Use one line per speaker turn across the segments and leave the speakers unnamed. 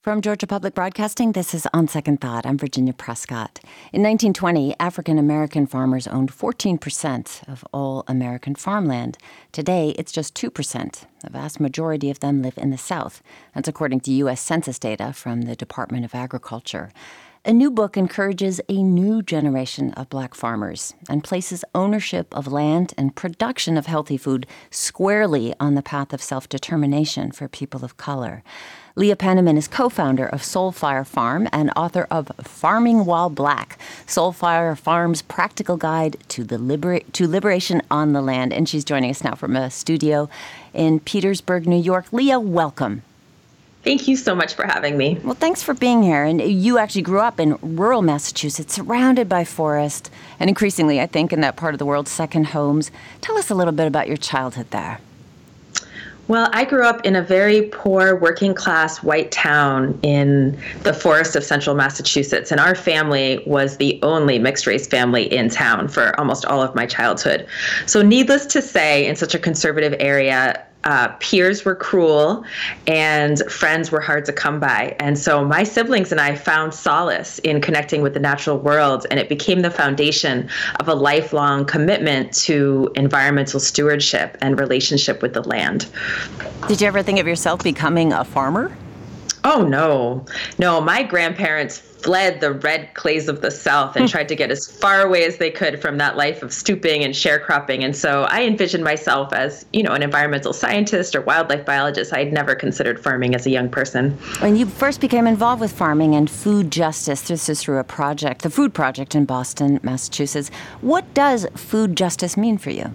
From Georgia Public Broadcasting, this is On Second Thought. I'm Virginia Prescott. In 1920, African-American farmers owned 14% of all American farmland. Today, it's just 2%. The vast majority of them live in the South. That's according to U.S. Census data from the Department of Agriculture. A new book encourages a new generation of black farmers and places ownership of land and production of healthy food squarely on the path of self-determination for people of color. Leah Penniman is co-founder of Soulfire Farm and author of Farming While Black, Soulfire Farm's practical guide to liberation on the land. And she's joining us now from a studio in Petersburg, New York. Leah, welcome.
Thank you so much for having me.
Well, thanks for being here. And you actually grew up in rural Massachusetts, surrounded by forest, and increasingly, I think, in that part of the world, second homes. Tell us a little bit about your childhood there.
Well, I grew up in a very poor, working-class white town in the forest of central Massachusetts, and our family was the only mixed-race family in town for almost all of my childhood. So needless to say, in such a conservative area, peers were cruel and friends were hard to come by. And so my siblings and I found solace in connecting with the natural world, and it became the foundation of a lifelong commitment to environmental stewardship and relationship with the land.
Did you ever think of yourself becoming a farmer?
Oh, no. No, my grandparents fled the red clays of the South and tried to get as far away as they could from that life of stooping and sharecropping. And so I envisioned myself as, an environmental scientist or wildlife biologist. I had never considered farming as a young person.
When you first became involved with farming and food justice, this is through a project, the Food Project in Boston, Massachusetts. What does food justice mean for you?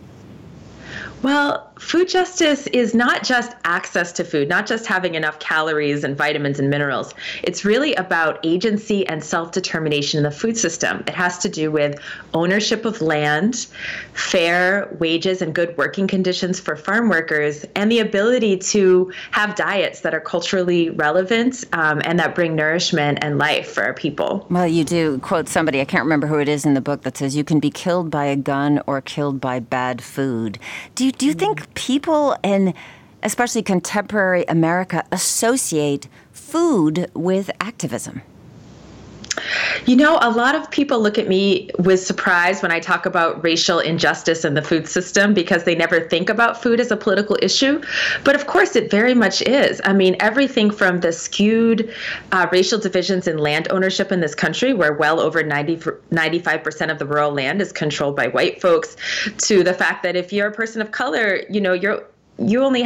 Well, food justice is not just access to food, not just having enough calories and vitamins and minerals. It's really about agency and self-determination in the food system. It has to do with ownership of land, fair wages and good working conditions for farm workers, and the ability to have diets that are culturally relevant and that bring nourishment and life for our people.
Well, you do quote somebody, I can't remember who it is in the book, that says you can be killed by a gun or killed by bad food. Do you think people in especially contemporary America associate food with activism?
A lot of people look at me with surprise when I talk about racial injustice in the food system because they never think about food as a political issue. But of course, it very much is. I mean, everything from the skewed racial divisions in land ownership in this country, where well over 95% of the rural land is controlled by white folks, to the fact that if you're a person of color, you're only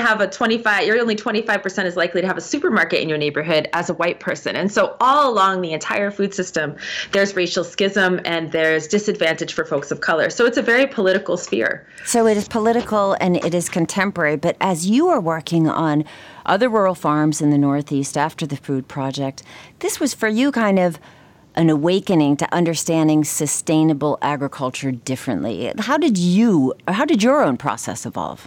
25% is likely to have a supermarket in your neighborhood as a white person. And so all along the entire food system, there's racial schism and there's disadvantage for folks of color. So it's a very political sphere.
So it is political and it is contemporary. But as you are working on other rural farms in the Northeast after the Food Project, this was for you kind of an awakening to understanding sustainable agriculture differently. How did your own process evolve?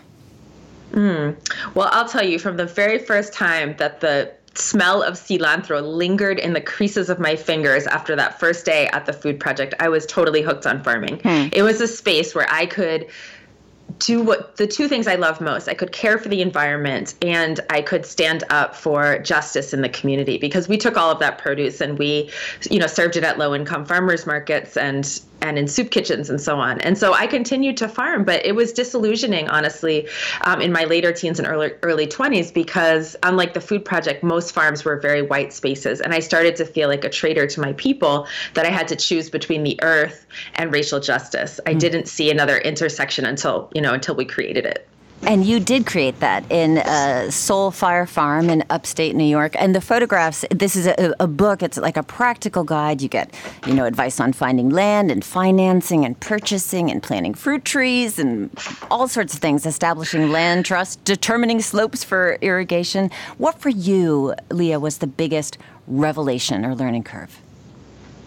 Well, I'll tell you, from the very first time that the smell of cilantro lingered in the creases of my fingers after that first day at the Food Project, I was totally hooked on farming. It was a space where I could do the two things I love most. I could care for the environment and I could stand up for justice in the community, because we took all of that produce and we, served it at low-income farmers markets and in soup kitchens and so on. And so I continued to farm, but it was disillusioning, honestly, in my later teens and early 20s, because unlike the Food Project, most farms were very white spaces. And I started to feel like a traitor to my people, that I had to choose between the earth and racial justice. I didn't see another intersection until we created it.
And you did create that in Soulfire Farm in upstate New York. And the photographs, this is a book. It's like a practical guide. You get, advice on finding land and financing and purchasing and planting fruit trees and all sorts of things, establishing land trusts, determining slopes for irrigation. What for you, Leah, was the biggest revelation or learning curve?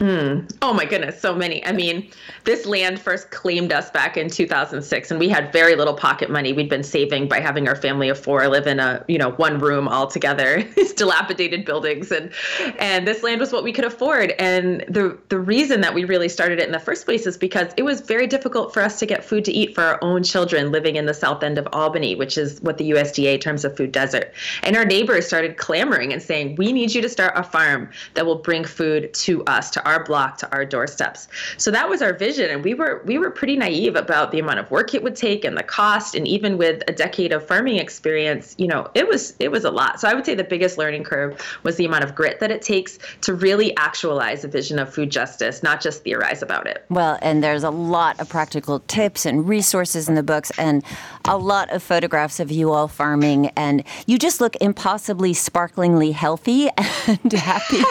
Oh my goodness, so many. I mean, this land first claimed us back in 2006, and we had very little pocket money. We'd been saving by having our family of four live in a, one room all together, these dilapidated buildings, and this land was what we could afford. And the reason that we really started it in the first place is because it was very difficult for us to get food to eat for our own children living in the south end of Albany, which is what the USDA terms a food desert. And our neighbors started clamoring and saying, "We need you to start a farm that will bring food to us, to our block, to our doorsteps." So that was our vision, and we were pretty naive about the amount of work it would take and the cost. And even with a decade of farming experience, it was a lot. So I would say the biggest learning curve was the amount of grit that it takes to really actualize a vision of food justice, not just theorize about it.
Well, and there's a lot of practical tips and resources in the books, and a lot of photographs of you all farming, and you just look impossibly sparklingly healthy and happy.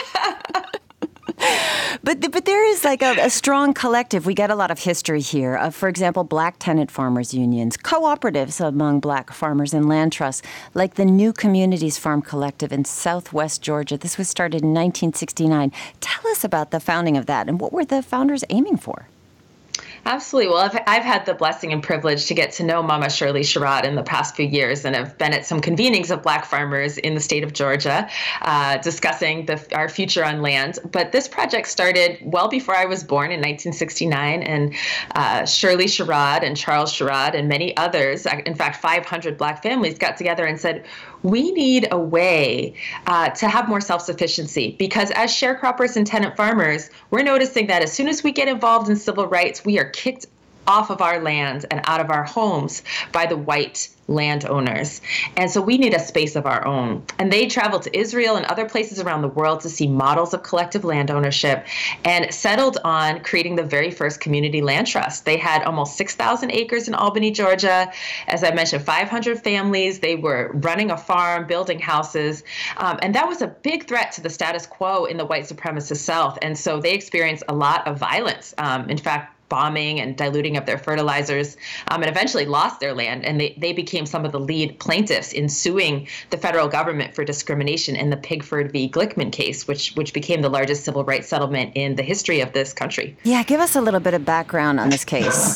But there is like a strong collective. We get a lot of history here of, for example, black tenant farmers unions, cooperatives among black farmers and land trusts, like the New Communities Farm Collective in Southwest Georgia. This was started in 1969. Tell us about the founding of that, and what were the founders aiming for?
Absolutely. Well, I've had the blessing and privilege to get to know Mama Shirley Sherrod in the past few years, and have been at some convenings of Black farmers in the state of Georgia, discussing our future on land. But this project started well before I was born in 1969, and Shirley Sherrod and Charles Sherrod and many others, in fact, 500 Black families got together and said, we need a way to have more self-sufficiency, because as sharecroppers and tenant farmers, we're noticing that as soon as we get involved in civil rights, we are kicked off of our land and out of our homes by the white landowners. And so we need a space of our own. And they traveled to Israel and other places around the world to see models of collective land ownership, and settled on creating the very first community land trust. They had almost 6,000 acres in Albany, Georgia. As I mentioned, 500 families. They were running a farm, building houses. And that was a big threat to the status quo in the white supremacist South. And so they experienced a lot of violence. In fact, bombing and diluting of their fertilizers, and eventually lost their land. And they became some of the lead plaintiffs in suing the federal government for discrimination in the Pigford v. Glickman case, which became the largest civil rights settlement in the history of this country.
Yeah, give us a little bit of background on this case.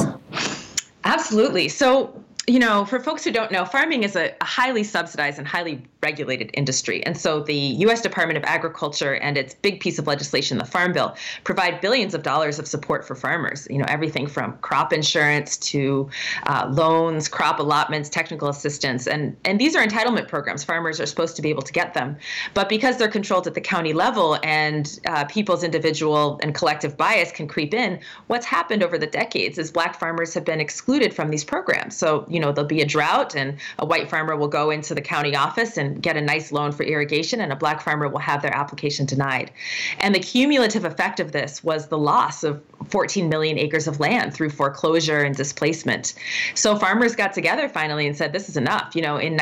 Absolutely. So, for folks who don't know, farming is a highly subsidized and highly regulated industry. And so the U.S. Department of Agriculture and its big piece of legislation, the Farm Bill, provide billions of dollars of support for farmers, everything from crop insurance to loans, crop allotments, technical assistance. And these are entitlement programs. Farmers are supposed to be able to get them. But because they're controlled at the county level and people's individual and collective bias can creep in, what's happened over the decades is Black farmers have been excluded from these programs. So, there'll be a drought and a white farmer will go into the county office and get a nice loan for irrigation, and a Black farmer will have their application denied. And the cumulative effect of this was the loss of 14 million acres of land through foreclosure and displacement. So farmers got together finally and said, this is enough. In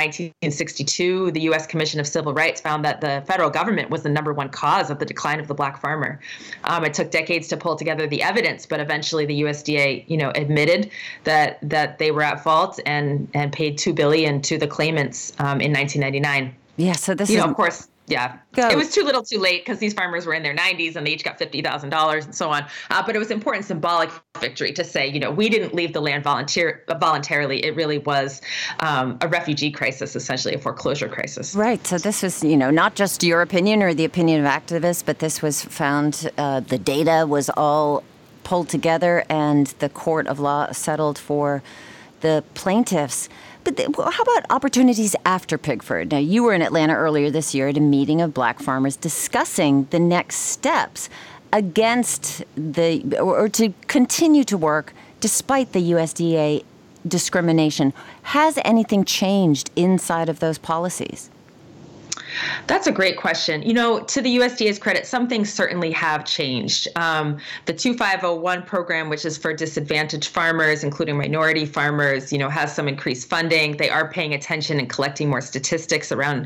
1962, the U.S. Commission of Civil Rights found that the federal government was the number one cause of the decline of the Black farmer. It took decades to pull together the evidence, but eventually the USDA, admitted that they were at fault and paid $2 billion to the claimants in 1999.
Yeah, so this is,
of course, yeah. It was too little too late, because these farmers were in their 90s and they each got $50,000 and so on. But it was important symbolic victory to say, we didn't leave the land voluntarily. It really was a refugee crisis, essentially a foreclosure crisis.
Right. So this was, not just your opinion or the opinion of activists, but this was found, the data was all pulled together and the court of law settled for the plaintiffs. But how about opportunities after Pigford? Now, you were in Atlanta earlier this year at a meeting of Black farmers discussing the next steps against or to continue to work despite the USDA discrimination. Has anything changed inside of those policies?
That's a great question. To the USDA's credit, some things certainly have changed. The 2501 program, which is for disadvantaged farmers, including minority farmers, has some increased funding. They are paying attention and collecting more statistics around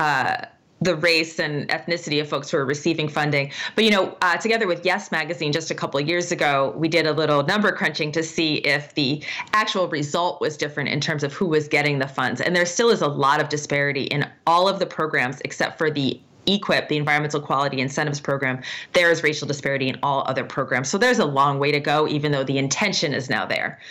the race and ethnicity of folks who are receiving funding. But, together with Yes Magazine just a couple of years ago, we did a little number crunching to see if the actual result was different in terms of who was getting the funds. And there still is a lot of disparity in all of the programs except for the EQIP, the Environmental Quality Incentives Program, there is racial disparity in all other programs. So there's a long way to go, even though the intention is now there.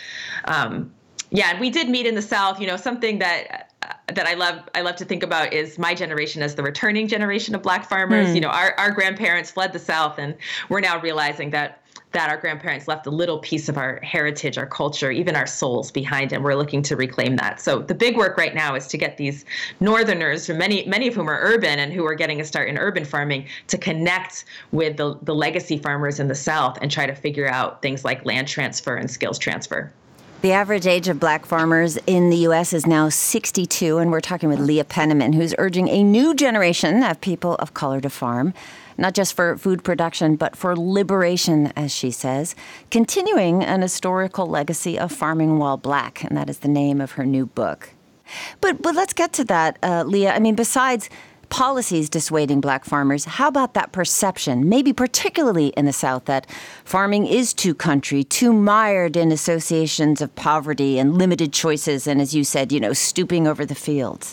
Yeah, and we did meet in the South. Something that I love to think about is my generation as the returning generation of Black farmers. Our grandparents fled the South, and we're now realizing that our grandparents left a little piece of our heritage, our culture, even our souls behind, and we're looking to reclaim that. So the big work right now is to get these Northerners, many of whom are urban and who are getting a start in urban farming, to connect with the legacy farmers in the South and try to figure out things like land transfer and skills transfer.
The average age of Black farmers in the U.S. is now 62, and we're talking with Leah Penniman, who's urging a new generation of people of color to farm, not just for food production, but for liberation, as she says, continuing an historical legacy of farming while Black, and that is the name of her new book. But let's get to that, Leah. I mean, besides policies dissuading Black farmers, how about that perception, maybe particularly in the South, that farming is too country, too mired in associations of poverty and limited choices, and as you said, stooping over the fields?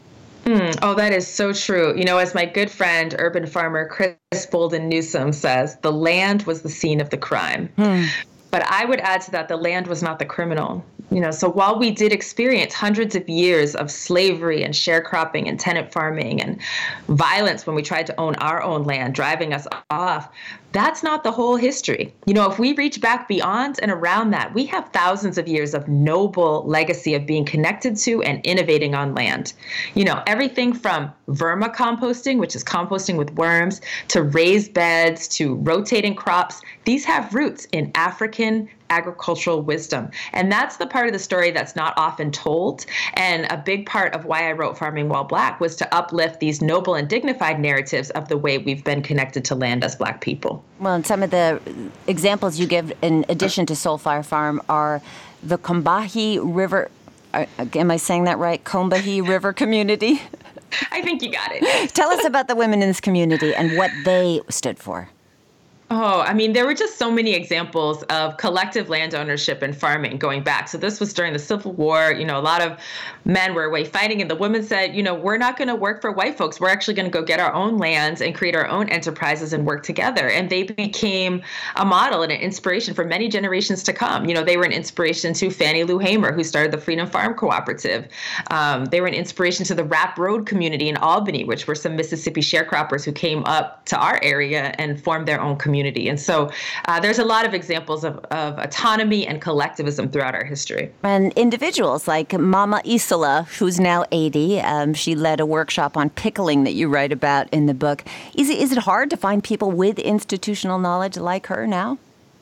Oh, that is so true. As my good friend, urban farmer Chris Bolden Newsom says, the land was the scene of the crime. But I would add to that, the land was not the criminal. So while we did experience hundreds of years of slavery and sharecropping and tenant farming and violence when we tried to own our own land, driving us off, that's not the whole history. If we reach back beyond and around that, we have thousands of years of noble legacy of being connected to and innovating on land. Everything from vermicomposting, which is composting with worms, to raised beds, to rotating crops. These have roots in African agricultural wisdom. And that's the part of the story that's not often told. And a big part of why I wrote Farming While Black was to uplift these noble and dignified narratives of the way we've been connected to land as Black people.
Well, and some of the examples you give in addition to Soulfire Farm are the Combahee River, am I saying that right? Combahee River community?
I think you got it.
Tell us about the women in this community and what they stood for.
Oh, there were just so many examples of collective land ownership and farming going back. So this was during the Civil War. A lot of men were away fighting, and the women said, we're not going to work for white folks. We're actually going to go get our own lands and create our own enterprises and work together. And they became a model and an inspiration for many generations to come. They were an inspiration to Fannie Lou Hamer, who started the Freedom Farm Cooperative. They were an inspiration to the Rap Road community in Albany, which were some Mississippi sharecroppers who came up to our area and formed their own community. And so there's a lot of examples of autonomy and collectivism throughout our history.
And individuals like Mama Isola, who's now 80, she led a workshop on pickling that you write about in the book. Is it hard to find people with institutional knowledge like her now?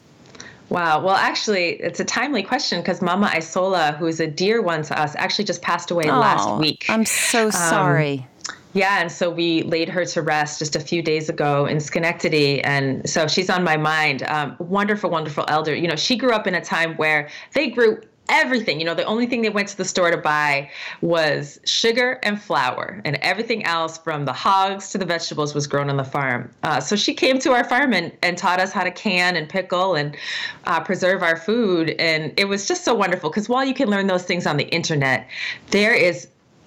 Wow. Well, actually, it's a timely question because Mama Isola, who's a dear one to us, actually just passed away last week.
I'm so sorry.
Yeah, and so we laid her to rest just a few days ago in Schenectady, and so she's on my mind. Wonderful, wonderful elder. She grew up in a time where they grew everything. The only thing they went to the store to buy was sugar and flour, and everything else from the hogs to the vegetables was grown on the farm. So she came to our farm and taught us how to can and pickle and preserve our food, and it was just so wonderful because while you can learn those things on the internet, there is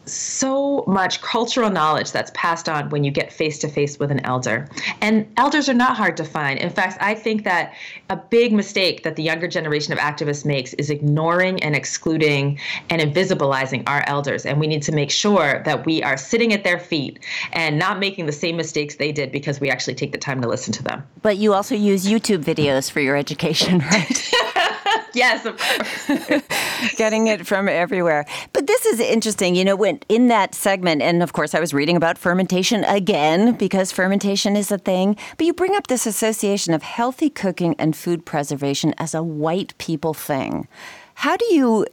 so much cultural knowledge that's passed on when you get face to face with an elder. And elders are not hard to find. In fact, I think that a big mistake that the younger generation of activists makes is ignoring and excluding and invisibilizing our elders. And we need to make sure that we are sitting at their feet and not making the same mistakes they did because we actually take the time to listen to them.
But you also use YouTube videos for your education, right?
Yes, of course.
Getting it from everywhere. But this is interesting. When in that segment, and of course I was reading about fermentation again, because fermentation is a thing, but you bring up this association of healthy cooking and food preservation as a white people thing. How do you,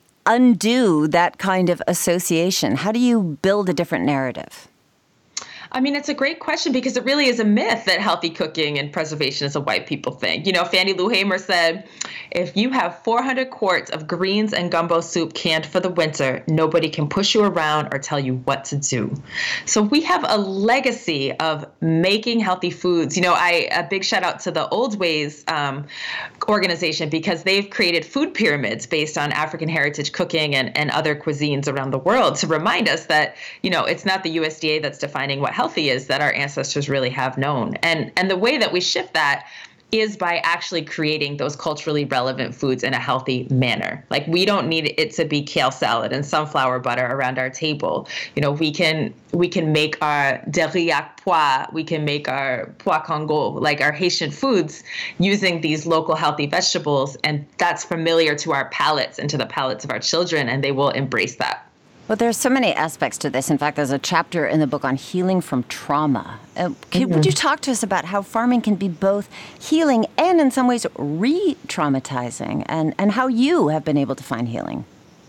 undo that kind of association? How do you build a different narrative?
I mean, it's a great question because it really is a myth that healthy cooking and preservation is a white people thing. You know, Fannie Lou Hamer said, if you have 400 quarts of greens and gumbo soup canned for the winter, nobody can push you around or tell you what to do. So we have a legacy of making healthy foods. You know, a big shout out to the Old Ways organization because they've created food pyramids based on African heritage cooking and other cuisines around the world to remind us that, you know, it's not the USDA that's defining what healthy is, that our ancestors really have known. And the way that we shift that is by actually creating those culturally relevant foods in a healthy manner. Like, we don't need it to be kale salad and sunflower butter around our table. You know, we can make our deriac pois, we can make our pois Congo, like our Haitian foods, using these local healthy vegetables. And that's familiar to our palates and to the palates of our children, and they will embrace that.
Well, there's so many aspects to this. In fact, there's a chapter in the book on healing from trauma. Would you talk to us about how farming can be both healing and in some ways re-traumatizing, and how you have been able to find healing?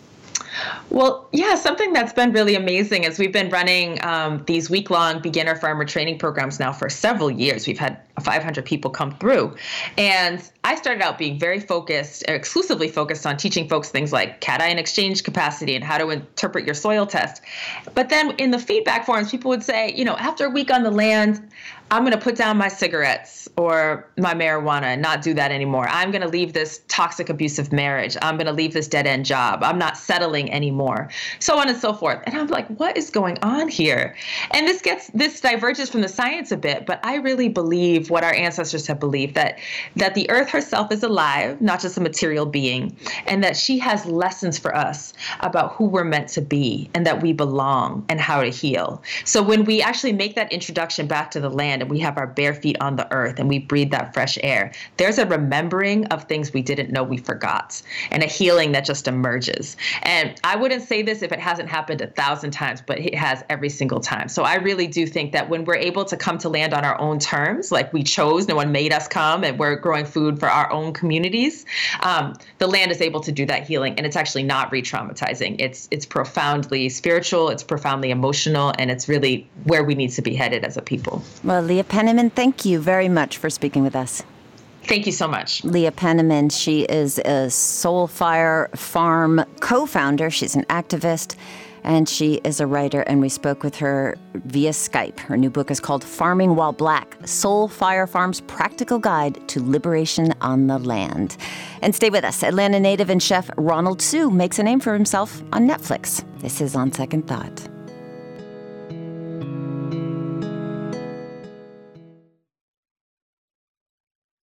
Well, yeah, something that's been really amazing is we've been running these week-long beginner farmer training programs now for several years. We've had 500 people come through. And I started out being very focused, exclusively focused on teaching folks things like cation exchange capacity and how to interpret your soil test. But then in the feedback forums, people would say, you know, after a week on the land, I'm going to put down my cigarettes or my marijuana and not do that anymore. I'm going to leave this toxic, abusive marriage. I'm going to leave this dead-end job. I'm not settling anymore, so on and so forth. And I'm like, what is going on here? And this diverges from the science a bit, but I really believe what our ancestors have believed, that the earth herself is alive, not just a material being, and that she has lessons for us about who we're meant to be and that we belong and how to heal. So when we actually make that introduction back to the land and we have our bare feet on the earth and we breathe that fresh air, there's a remembering of things we didn't know we forgot and a healing that just emerges. And I wouldn't say this if it hasn't happened 1,000 times, but it has every single time. So I really do think that when we're able to come to land on our own terms, like we chose, no one made us come, and we're growing food for our own communities, the land is able to do that healing. And it's actually not re-traumatizing. It's profoundly spiritual, it's profoundly emotional, and it's really where we need to be headed as a people.
Well, Leah Penniman, thank you very much for speaking with us.
Thank you so much.
Leah Penniman, she is a Soulfire Farm co-founder. She's an activist, and she is a writer, and we spoke with her via Skype. Her new book is called Farming While Black, Soulfire Farm's Practical Guide to Liberation on the Land. And stay with us. Atlanta native and chef Ronald Sue makes a name for himself on Netflix. This is On Second Thought.